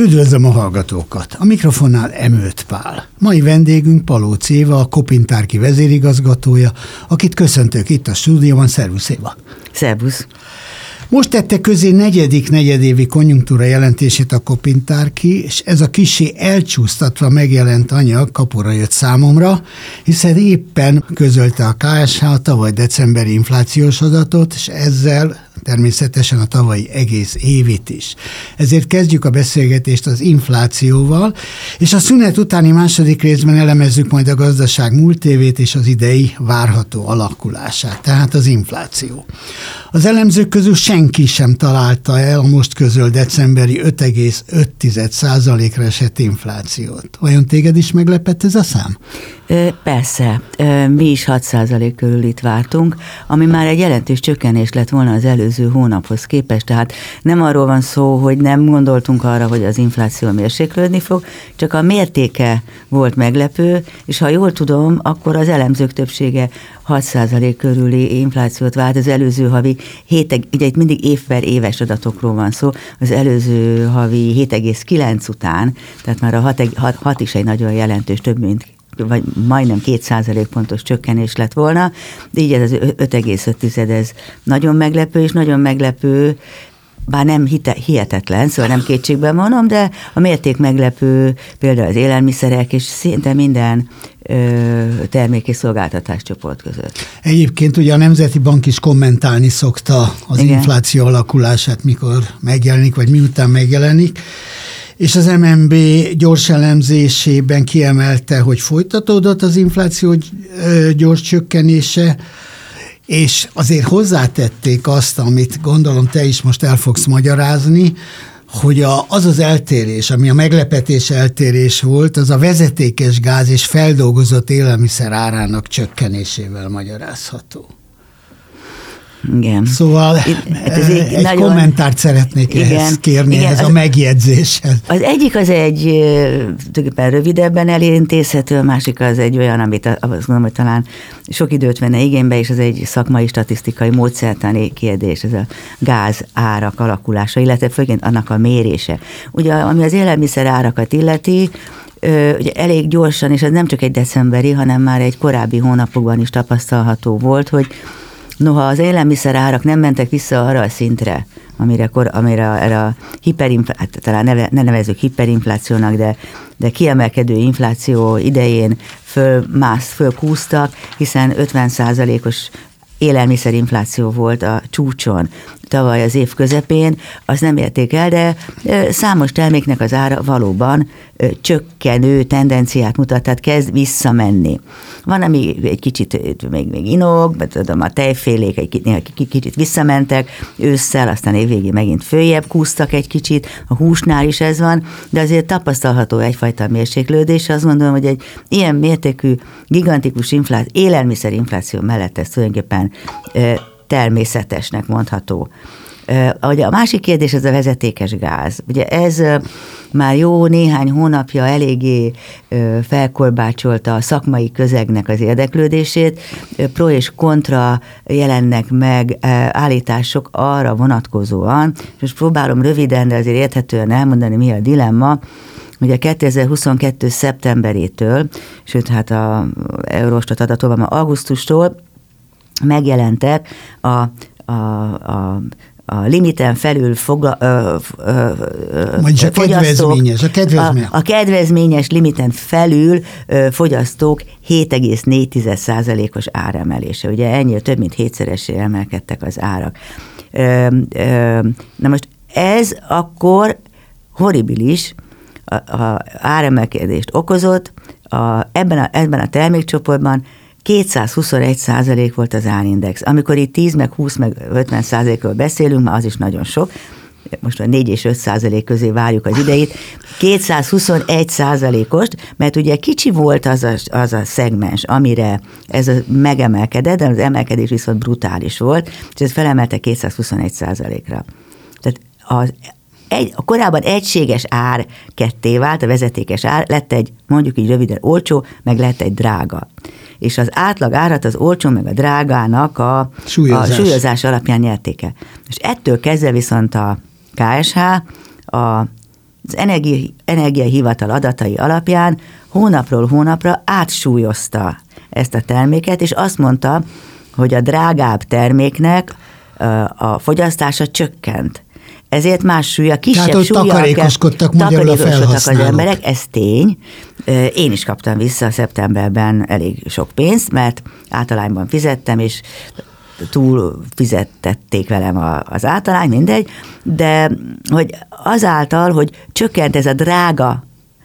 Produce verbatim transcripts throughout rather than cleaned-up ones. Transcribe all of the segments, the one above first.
Üdvözlöm a hallgatókat! A mikrofonnál Emőt Pál. Mai vendégünk Palóc Éva, a Kopintárki vezérigazgatója, akit köszöntök itt a stúdióban. Szervusz, Éva! Szervusz! Most tette közé negyedik negyedévi konjunktúra jelentését a Kopintárki, és ez a kissé elcsúsztatva megjelent anyag kapura jött számomra, hiszen éppen közölte a ká es há a tavaly decemberi inflációs adatot, és ezzel természetesen a tavalyi egész évit is. Ezért kezdjük a beszélgetést az inflációval, és a szünet utáni második részben elemezzük majd a gazdaság múlt évét és az idei várható alakulását, tehát az infláció. Az elemzők közül senki sem találta el a most közölt decemberi öt egész öt százalékra esett inflációt. Vajon téged is meglepett ez a szám? Persze, mi is hat százalék körül itt vártunk, ami már egy jelentős csökkenés lett volna az előző hónaphoz képest, tehát nem arról van szó, hogy nem gondoltunk arra, hogy az infláció mérséklődni fog, csak a mértéke volt meglepő, és ha jól tudom, akkor az elemzők többsége hat százalék körüli inflációt várt, az előző havi hét, ugye itt mindig év per éves adatokról van szó, az előző havi hét egész kilenc után, tehát már a hat is egy nagyon jelentős, több mint vagy majdnem két százalékpontos csökkenés lett volna, de így ez az öt egész öt ez nagyon meglepő, és nagyon meglepő, bár nem hite, hihetetlen, szóval nem kétségben vonom, de a mérték meglepő például az élelmiszerek, és szinte minden ö, termék- és szolgáltatáscsoport között. Egyébként ugye a Nemzeti Bank is kommentálni szokta az Igen. infláció alakulását, mikor megjelenik, vagy miután megjelenik, és az em en bé gyors elemzésében kiemelte, hogy folytatódott az infláció gyors csökkenése, és azért hozzátették azt, amit gondolom te is most el fogsz magyarázni, hogy a, az az eltérés, ami a meglepetés eltérés volt, az a vezetékes gáz és feldolgozott élelmiszer árának csökkenésével magyarázható. Igen. Szóval hát ez egy, egy nagyon, kommentárt szeretnék igen, ehhez kérni, igen, ehhez az, a megjegyzéshez. Az egyik az egy tulajdonképpen rövidebben elintézhető, a másik az egy olyan, amit azt gondolom, hogy talán sok időt venne igénybe, és az egy szakmai statisztikai módszertani kérdés, ez a gáz árak alakulása, illetve főként annak a mérése. Ugye, ami az élelmiszer árakat illeti, ugye elég gyorsan, és ez nem csak egy decemberi, hanem már egy korábbi hónapokban is tapasztalható volt, hogy noha az élelmiszer árak nem mentek vissza arra a szintre, amire, kor, amire erre a hiperinfláció, talán neve, ne nevezzük hiperinflációnak, de, de kiemelkedő infláció idején fölmász, fölkúztak, hiszen ötven százalékos élelmiszerinfláció volt a csúcson tavaly az év közepén, azt nem érték el, de számos terméknek az ára valóban csökkenő tendenciát mutat, tehát kezd visszamenni. Van, ami egy kicsit még, még inog, tudom, a tejfélék egy kicsit visszamentek, ősszel, aztán évvégén megint följebb kúztak egy kicsit, a húsnál is ez van, de azért tapasztalható egyfajta mérséklődés. Azt gondolom, hogy egy ilyen mértékű, gigantikus infláció, élelmiszerinfláció mellett ez tulajdonképpen természetesnek mondható. A másik kérdés az a vezetékes gáz. Ugye ez már jó néhány hónapja eléggé felkorbácsolta a szakmai közegnek az érdeklődését. Pro és kontra jelennek meg állítások arra vonatkozóan, és most próbálom röviden, de azért érthetően elmondani, mi a dilemma. Ugye kétezer-huszonkettő szeptemberétől, sőt hát a Eurostat adatokban már augusztustól megjelentek a, a, a a limiten felül foga, ö, ö, ö, a kedvezményes, a, kedvezményes. A, a kedvezményes limiten felül ö, fogyasztók hét egész négy százalékos áremelése. Ugye ennyire több mint hétszeresé emelkedtek az árak. Ö, ö, na most ez akkor horribilis a, a áremelkedést okozott, a, ebben, a, ebben a termékcsoportban kétszázhuszonegy százalék volt az árindex. Amikor itt tíz, meg húsz, meg ötven százalékról beszélünk, már az is nagyon sok, most a négy és öt százalék közé várjuk az ideit, kétszázhuszonegy százalékost, mert ugye kicsi volt az a, az a szegmens, amire ez a megemelkedett, de az emelkedés viszont brutális volt, és ez felemelte kétszázhuszonegy százalékra. Tehát az Egy, a korábban egységes ár ketté vált, a vezetékes ár, lett egy, mondjuk így röviden olcsó, meg lett egy drága. És az átlag árat az olcsó, meg a drágának a súlyozás, a súlyozás alapján nyerték el. És ettől kezdve viszont a ká es há a az energia, energiahivatal adatai alapján hónapról hónapra átsúlyozta ezt a terméket, és azt mondta, hogy a drágább terméknek a fogyasztása csökkent. Ezért más súlya, kisebb súlya. Tehát, hogy takarékoskodtak magyarul a felhasználók. Az emberek, ez tény. Én is kaptam vissza szeptemberben elég sok pénzt, mert általányban fizettem, és túl fizettették velem a, az általány, mindegy, de hogy azáltal, hogy csökkent ez a drága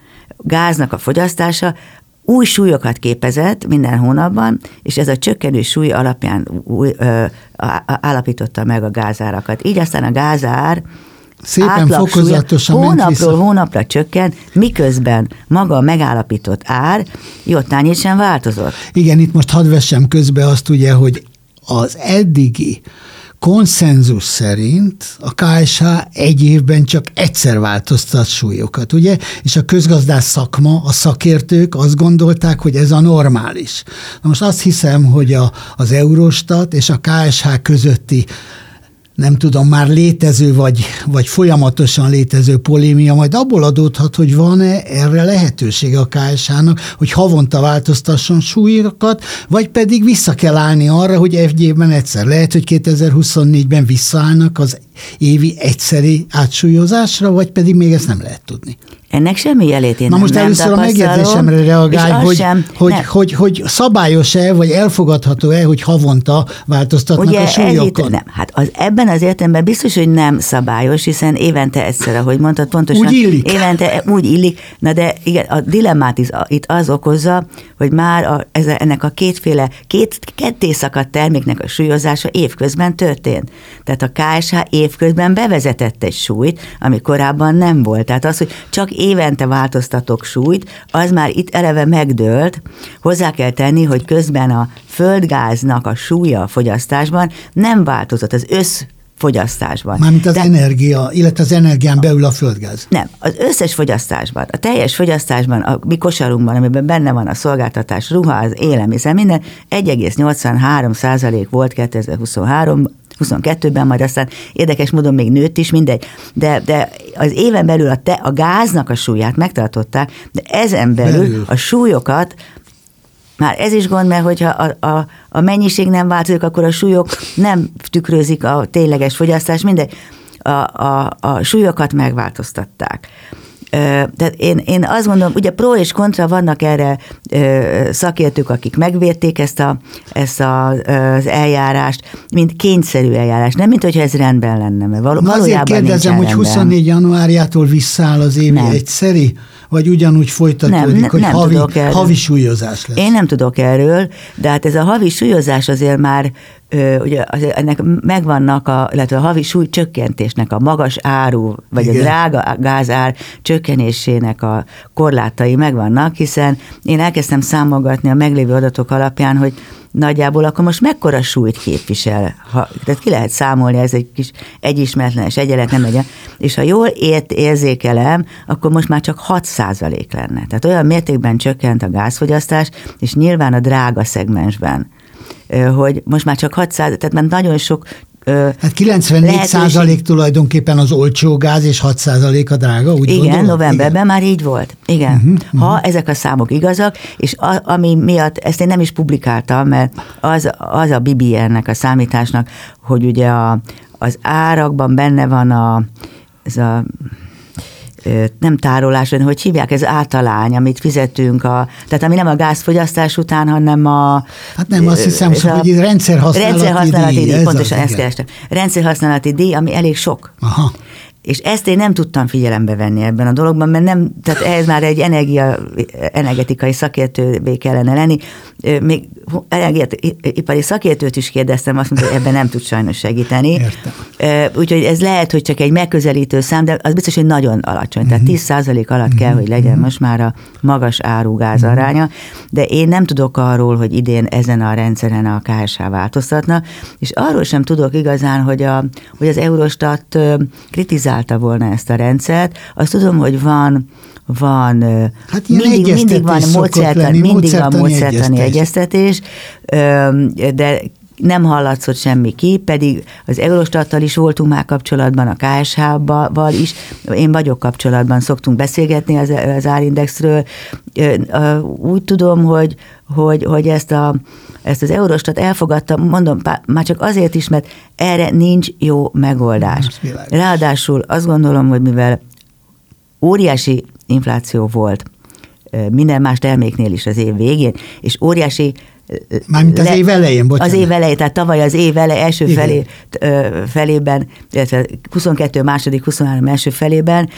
gáznak a fogyasztása, új súlyokat képezett minden hónapban, és ez a csökkenő súly alapján új, ö, állapította meg a gázárakat. Így aztán a gázár szépen fokozatosan hónapról hónapra csökkent, miközben maga a megállapított ár jottányit sem változott. Igen, itt most hadd vessem közbe azt ugye, hogy az eddigi konszenzus szerint a ká es há egy évben csak egyszer változtat súlyokat, ugye? És a közgazdász szakma, a szakértők azt gondolták, hogy ez a normális. Na most azt hiszem, hogy a, az Eurostat és a ká es há közötti nem tudom, már létező vagy, vagy folyamatosan létező polémia majd abból adódhat, hogy van-e erre lehetősége a ká es hának, hogy havonta változtasson súlyokat, vagy pedig vissza kell állni arra, hogy egy évben egyszer. Lehet, hogy kétezer-huszonnégyben visszaállnak az évi egyszeri átsúlyozásra, vagy pedig még ezt nem lehet tudni. Ennek semmi jelét én Na nem, most nem először a megjegyzésemre reagálj, hogy, sem, hogy, hogy, hogy, hogy szabályos-e, vagy elfogadható-e, hogy havonta változtatnak ugye a súlyokon? Itt, nem, hát az, ebben az értelemben biztos, hogy nem szabályos, hiszen évente egyszer, ahogy mondtad, pontosan. Úgy illik. Évente úgy illik, na de igen, a dilemmát is, itt az okozza, hogy már a, ez, ennek a kétféle, két ketté szakadt terméknek a súlyozása évközben történt. Tehát a ká es há évközben bevezetett egy súlyt, ami korábban nem volt. Tehát az, hogy csak évente változtatok súlyt, az már itt eleve megdőlt. Hozzá kell tenni, hogy közben a földgáznak a súlya a fogyasztásban nem változott, az össz fogyasztásban. Mármint az De, energia, illetve az energián belül a földgáz. Nem, az összes fogyasztásban, a teljes fogyasztásban, a mi kosarunkban, amiben benne van a szolgáltatás, ruha, az élelmiszer, minden egy egész nyolcvanhárom százalék volt kétezer-huszonhárom huszonkettőben, majd aztán érdekes módon még nőtt is, mindegy, de, de az éven belül a, te, a gáznak a súlyát megtartották, de ezen belül, belül. a súlyokat, már ez is gond, mert hogyha a, a, a mennyiség nem változik, akkor a súlyok nem tükrözik a tényleges fogyasztás, mindegy, a, a, a súlyokat megváltoztatták. Tehát én, én azt mondom, ugye pro és kontra vannak erre szakértők, akik megvérték ezt, a, ezt a, az eljárást, mint kényszerű eljárás, nem mint hogyha ez rendben lenne, mert való, valójában azért kérdezem, hogy huszonnégy januárjától visszaáll az évi nem. egyszeri, vagy ugyanúgy folytatódik, nem, hogy nem havi, havi súlyozás lesz? Én nem tudok erről, de hát ez a havi súlyozás azért már ugye ennek megvannak, a, illetve a havi súlycsökkentésnek, a magas áru, vagy igen. a drága gázár csökkenésének a korlátai megvannak, hiszen én elkezdtem számolgatni a meglévő adatok alapján, hogy nagyjából akkor most mekkora súlyt képvisel. Ha, tehát ki lehet számolni, ez egy kis egyismeretlenes egyenlet, nem egyen. És ha jól ért, érzékelem, akkor most már csak hat százalék lenne. Tehát olyan mértékben csökkent a gázfogyasztás, és nyilván a drága szegmensben, hogy most már csak hatszáz, tehát már nagyon sok Hát kilencvennégy százalék tulajdonképpen az olcsó gáz, és hat százalék a drága, úgy igen, gondolod? novemberben igen. már így volt. Igen. Uh-huh, ha uh-huh. ezek a számok igazak, és a, ami miatt, ezt én nem is publikáltam, mert az, az a bé bé er-nek a számításnak, hogy ugye a, az árakban benne van a, ez a nem tárolás, hanem hogy hívják, ez általány, amit fizetünk, a, tehát ami nem a gázfogyasztás után, hanem a... Hát nem, azt hiszem, a, hogy ez rendszerhasználati, rendszerhasználati díj. díj pontosan az, ezt kerestem. Rendszerhasználati díj, ami elég sok. Aha. És ezt én nem tudtam figyelembe venni ebben a dologban, mert nem, tehát ehhez már egy energia, energetikai szakértővé kellene lenni. Még energiaipari szakértőt is kérdeztem, azt mondta, hogy ebben nem tud sajnos segíteni. Értem. Úgyhogy ez lehet, hogy csak egy megközelítő szám, de az biztos, hogy nagyon alacsony. Uh-huh. Tehát tíz százalék alatt uh-huh. kell, hogy legyen uh-huh. most már a magas áru gáz aránya, uh-huh. de én nem tudok arról, hogy idén ezen a rendszeren a ká es há változtatna, és arról sem tudok igazán, hogy, a, hogy az Eurostat kritizálta volna ezt a rendszert. Azt tudom, hogy van van, hát mindig, mindig van módszertani, mindig van módszertani egyeztetés, de nem hallatszott semmi ki, pedig az Eurostattal is voltunk már kapcsolatban, a ká es há-val is, én vagyok kapcsolatban, szoktunk beszélgetni az, az árindexről. Úgy tudom, hogy, hogy, hogy ezt, a, ezt az Eurostat elfogadta, mondom, már csak azért is, mert erre nincs jó megoldás. Ráadásul azt gondolom, hogy mivel óriási infláció volt minden más terméknél is az év végén, és óriási Mármint az le, év elején, bocsánat. Az év elején, tehát tavaly az év elején, első felé, felében, illetve huszonkettő második, huszonhárom első felében,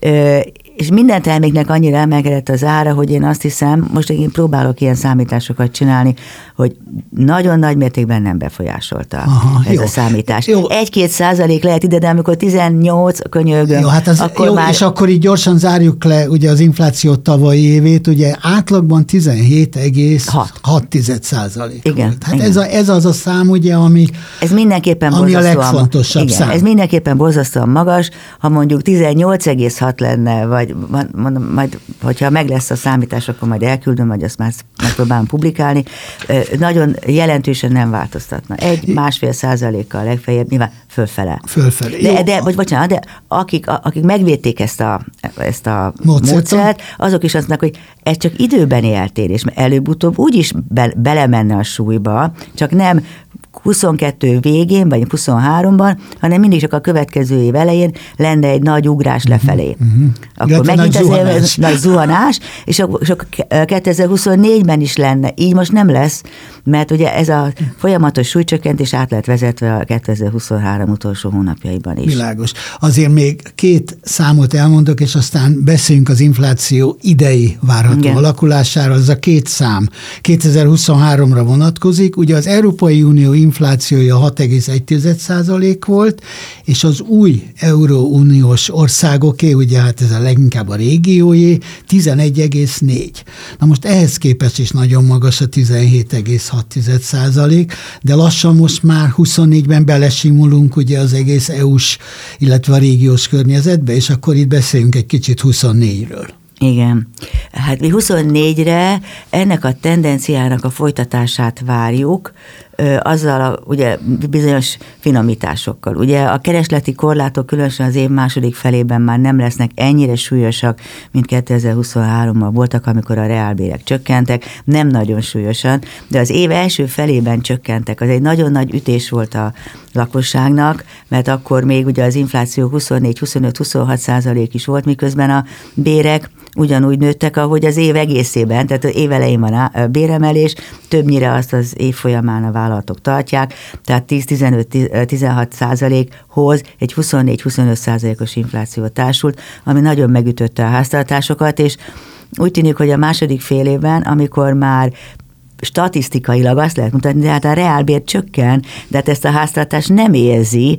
és minden terméknek annyira emelkedett az ára, hogy én azt hiszem, most én próbálok ilyen számításokat csinálni, hogy nagyon nagy mértékben nem befolyásolta Aha, ez jó. a számítás. Egy-két százalék lehet ide, de amikor tizennyolc könyörgöm, jó, hát az, akkor jó, már... És akkor így gyorsan zárjuk le ugye az infláció tavalyi évét, ugye átlagban tizenhét egész hat százalék igen, volt. Hát igen. Ez, a, ez az a szám, ugye, ami, ez mindenképpen ami a legfontosabb igen, szám. Ez mindenképpen borzasztóan magas, ha mondjuk tizennyolc egész hat lenne, vagy mondom, majd, hogyha meg lesz a számítás, akkor majd elküldöm, vagy azt már megpróbálom publikálni, nagyon jelentősen nem változtatna. Egy, másfél százalékkal legfeljebb, nyilván fölfele. Fölfele. De, de, vagy bocsánat, de akik, akik megvédték ezt a, ezt a módszert, azok is azt mondják, hogy ez csak időbeni eltérés, mert előbb-utóbb úgyis be, belemenne a súlyba, csak nem huszonkettő végén, vagy huszonháromban, hanem mindig csak a következő év elején lenne egy nagy ugrás lefelé. Uh-huh. Akkor Gyakorlatilag megint nagy zuhanás. nagy zuhanás, és akkor kétezer-huszonnégyben is lenne. Így most nem lesz, mert ugye ez a folyamatos súlycsökkentés át lett vezetve a kétezer-huszonhárom utolsó hónapjaiban is. Világos. Azért még két számot elmondok, és aztán beszéljünk az infláció idei várható Igen. alakulására. Az a két szám kétezer-huszonháromra vonatkozik. Ugye az Európai Unió inflációja hat egész egy százalék volt, és az új Euróuniós országoké, ugye hát ez a leginkább a régiójé, tizenegy egész négy. Na most ehhez képest is nagyon magas a tizenhét egész hat százalék, de lassan most már huszonnégyben belesimulunk ugye az egész é u-s, illetve a régiós környezetbe, és akkor itt beszéljünk egy kicsit huszonnégyről. Igen. Hát mi huszonnégyre ennek a tendenciának a folytatását várjuk, azzal a, ugye bizonyos finomításokkal. Ugye a keresleti korlátok különösen az év második felében már nem lesznek ennyire súlyosak, mint kétezer-huszonháromban voltak, amikor a reálbérek csökkentek, nem nagyon súlyosan, de az év első felében csökkentek. Az egy nagyon nagy ütés volt a lakosságnak, mert akkor még ugye az infláció huszonnégy, huszonöt, huszonhat százalék is volt, miközben a bérek ugyanúgy nőttek, ahogy az év egészében, tehát az év elején van a béremelés, többnyire azt az év folyamán a vállalatok tartják, tehát tíz-tizenöt-tizenhat százalékhoz egy huszonnégy-huszonöt százalékos infláció társult, ami nagyon megütötte a háztartásokat, és úgy tűnik, hogy a második fél évben, amikor már statisztikailag azt lehet mutatni, de hát a reálbér csökken, de hát ezt a háztartás nem érzi,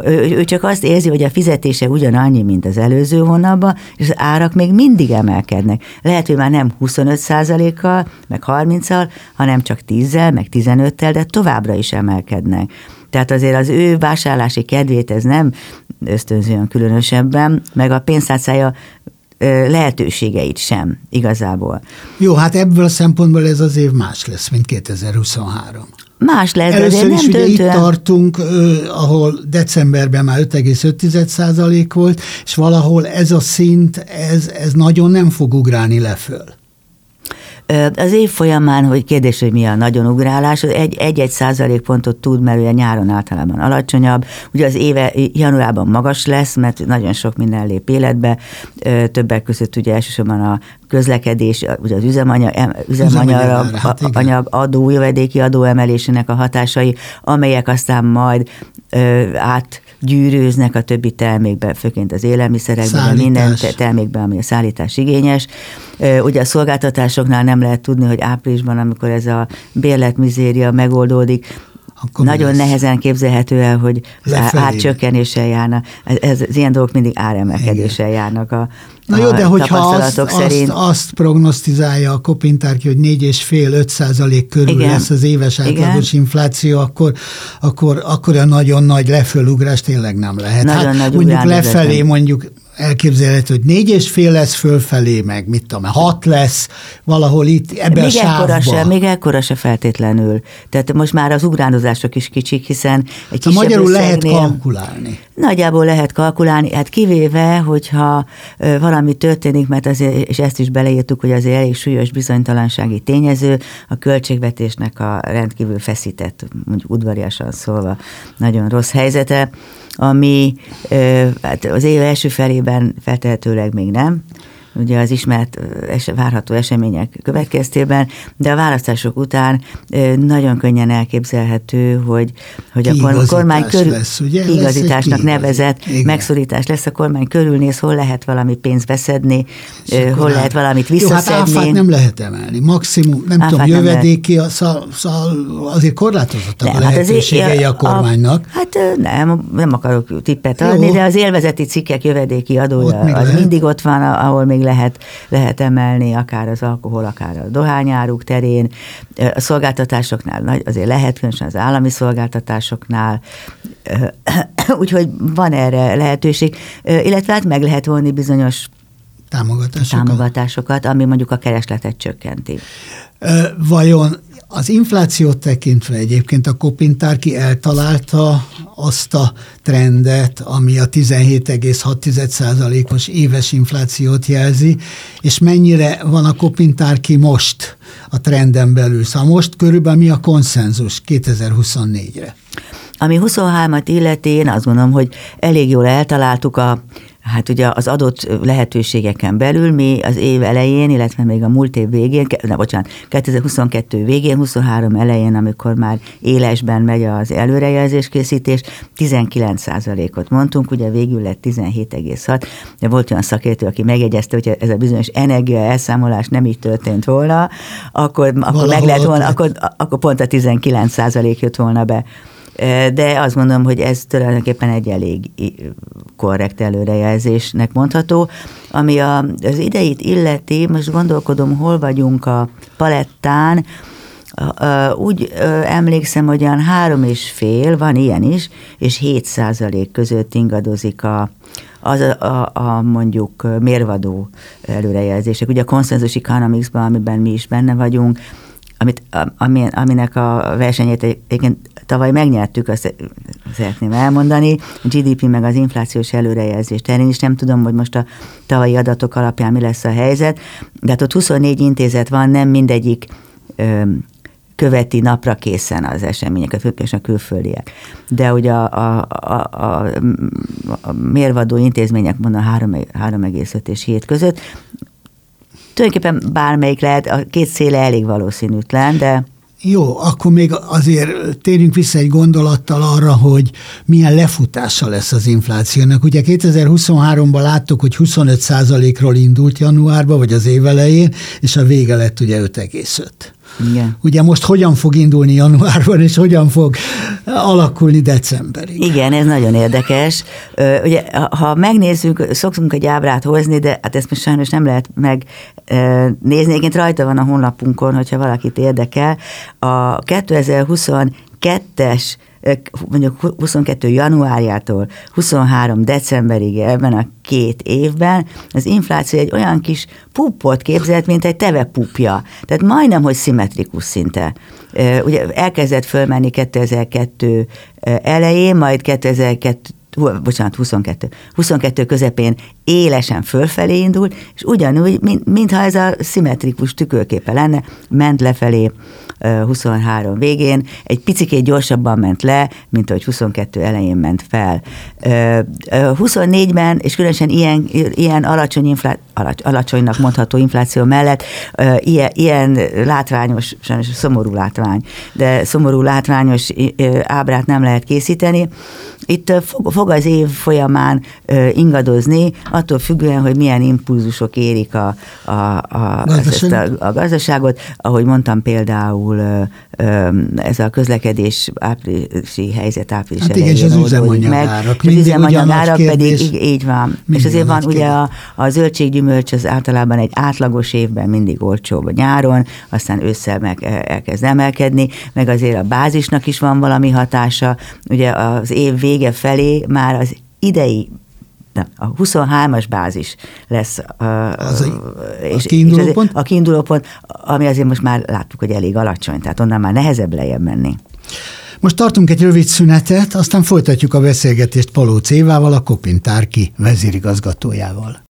ő csak azt érzi, hogy a fizetése ugyanannyi, mint az előző hónapban, és az árak még mindig emelkednek. Lehet, hogy már nem huszonöt százalékkal, meg harminccal, hanem csak tízzel, meg tizenöttel, de továbbra is emelkednek. Tehát azért az ő vásárlási kedvét ez nem ösztönzően különösebben, meg a pénztárcája lehetőségeit sem igazából. Jó, hát ebből a szempontból ez az év más lesz, mint kétezer-huszonhárom. Más lesz, Először de nem is ugye döntően... itt tartunk, ahol decemberben már öt egész öt százalék volt, és valahol ez a szint, ez, ez nagyon nem fog ugrálni leföl. Az év folyamán, hogy kérdés, hogy mi a nagyon ugrálás, egy-egy százalékpontot tud, mert ugye nyáron általában alacsonyabb. Ugye az éve januárban magas lesz, mert nagyon sok minden lép életbe. Többek között ugye elsősorban a közlekedés, ugye az üzemanyag, üzemanyag hát anyag adó, jövedéki adó emelésének a hatásai, amelyek aztán majd ö, átgyűrőznek a többi termékbe, főként az élelmiszerekben, minden termékben, ami a szállítás igényes. Ö, ugye a szolgáltatásoknál nem lehet tudni, hogy áprilisban, amikor ez a bérletmizéria megoldódik, akkor nagyon nehezen képzelhető el, hogy árcsökkenéssel járna. Ez, ez, az ilyen dolgok mindig áremelkedéssel járnak a Na jó, de hogyha azt, azt, azt prognosztizálja a Kopintárki, hogy négy egész öt százalék körül Igen. lesz az éves átlagos Igen. infláció, akkor, akkor, akkor a nagyon nagy lefölugrás tényleg nem lehet. Nagyon hát nagy mondjuk lefelé, mondjuk elképzelhető, hogy négy és fél lesz fölfelé, meg mit tudom, hat lesz, valahol itt ebben még a sávban. Se, még ekkora se feltétlenül. Tehát most már az ugránozások is kicsik, hiszen egy kisebb magyarul összegnél, lehet kalkulálni. Nagyjából lehet kalkulálni, hát kivéve, hogyha valami történik, mert azért, és ezt is beleírtuk, hogy azért elég súlyos bizonytalansági tényező, a költségvetésnek a rendkívül feszített, mondjuk udvariasan szólva, nagyon rossz helyzete, ami hát az év első felében feltehetőleg még nem, ugye az ismert es- várható események következtében, de a választások után nagyon könnyen elképzelhető, hogy, hogy a kormány körül lesz, ugye? kiigazításnak lesz nevezett igen. megszorítás lesz, a kormány körülnéz, hol lehet valami pénzt beszedni, hol lehet valamit visszaszedni. Jó, hát áfát nem lehet emelni, maximum, nem áfát tudom, jövedéki, a szal, szal, azért korlátozottak nem, a lehetőségei hát a kormánynak. A, hát nem, nem akarok tippet adni, jó. De az élvezeti cikkek jövedéki adója az lehet. Mindig ott van, ahol még lehet, lehet emelni, akár az alkohol, akár a dohányáruk terén. A szolgáltatásoknál azért lehet, különösen az állami szolgáltatásoknál, úgyhogy van erre lehetőség, illetve hát meg lehet vonni bizonyos támogatásokat, támogatásokat ami mondjuk a keresletet csökkenti. Vajon az inflációt tekintve egyébként a Kopintárki eltalálta azt a trendet, ami a tizenhét egész hat százalékos éves inflációt jelzi, és mennyire van a Kopintárki most a trenden belül? Szóval most körülbelül mi a konszenzus kétezer-huszonnégyre? Ami huszonhármat illeti, én azt gondolom, hogy elég jól eltaláltuk a Hát ugye az adott lehetőségeken belül mi az év elején, illetve még a múlt év végén, ne, bocsánat, kétezer-huszonkettő végén, huszonhárom elején, amikor már élesben megy az előrejelzéskészítés, tizenkilenc százalékot mondtunk, ugye végül lett tizenhét egész hat, de volt olyan szakértő, aki megjegyezte, hogy ez a bizonyos energia elszámolás nem így történt volna, akkor, akkor meg lehet volna, akkor, akkor pont a tizenkilenc százalék jött volna be. De azt mondom, hogy ez tulajdonképpen egy elég korrekt előrejelzésnek mondható. Ami a, az ideit illeti, most gondolkodom, hol vagyunk a palettán, úgy emlékszem, hogy olyan három és fél, van ilyen is, és hét százalék között ingadozik a, az a, a, a mondjuk mérvadó előrejelzések. Ugye a Consensus Economics-ban, amiben mi is benne vagyunk, amit, ami, aminek a versenyét egyébként tavaly megnyertük, azt szeretném elmondani, a gé dé pé meg az inflációs előrejelzés terén is, nem tudom, hogy most a tavalyi adatok alapján mi lesz a helyzet, de hát ott huszonnégy intézet van, nem mindegyik ö, követi napra készen az eseményeket, főként a külföldiek. De ugye a, a, a, a, a mérvadó intézmények mondom három egész öt és hét között, tulajdonképpen bármelyik lehet, a két széle elég valószínűtlen, de... Jó, akkor még azért térjünk vissza egy gondolattal arra, hogy milyen lefutása lesz az inflációnak. Ugye kétezer-huszonháromban láttuk, hogy huszonöt százalékról indult januárban, vagy az év elején, és a vége lett ugye öt egész öt. Igen. Ugye most hogyan fog indulni januárban, és hogyan fog alakulni decemberig? Igen, ez nagyon érdekes. Ugye, ha megnézzük, szoktunk egy ábrát hozni, de hát ezt most sajnos nem lehet megnézni. Egyébként rajta van a honlapunkon, hogyha valakit érdekel. A kétezer-huszonkettes mondjuk huszonkettő januárjától huszonhárom decemberig ebben a két évben az infláció egy olyan kis puppot képzelt, mint egy tevepupja. Tehát majdnem, hogy szimmetrikus szinte. Ugye elkezdett fölmenni kétezer-kettő elején, majd kétezer-kettő bocsánat, huszonkettő. huszonkettő közepén élesen fölfelé indult, és ugyanúgy, mint, mintha ez a szimmetrikus tükörképe lenne, ment lefelé huszonhárom végén, egy picikét gyorsabban ment le, mint ahogy huszonkettő elején ment fel. huszonnégyben, és különösen ilyen, ilyen alacsony inflá, alacs, alacsonynak mondható infláció mellett, ilyen, ilyen látványos, sajnos szomorú látvány, de szomorú látványos ábrát nem lehet készíteni. Itt fog, fog az év folyamán ingadozni, attól függően, hogy milyen impulzusok érik a, a, a, ezt a, a gazdaságot. Ahogy mondtam, például ez a közlekedés áprilisi helyzet április hát elején oldódik üzemanyagárak. meg. Az üzemanyagárak pedig így, így van. És azért van ugye a, a zöldséggyümölcs az általában egy átlagos évben mindig olcsóbb nyáron, aztán ősszel meg elkezd emelkedni, meg azért a bázisnak is van valami hatása. Ugye az év vége felé már az idei nem, a huszonhármas bázis lesz a, az a, és, a kiinduló és pont? A kiinduló pont, ami azért most már láttuk, hogy elég alacsony, tehát onnan már nehezebb lejjebb menni. Most tartunk egy rövid szünetet, aztán folytatjuk a beszélgetést Palóc Évával, a Kopintárki vezérigazgatójával.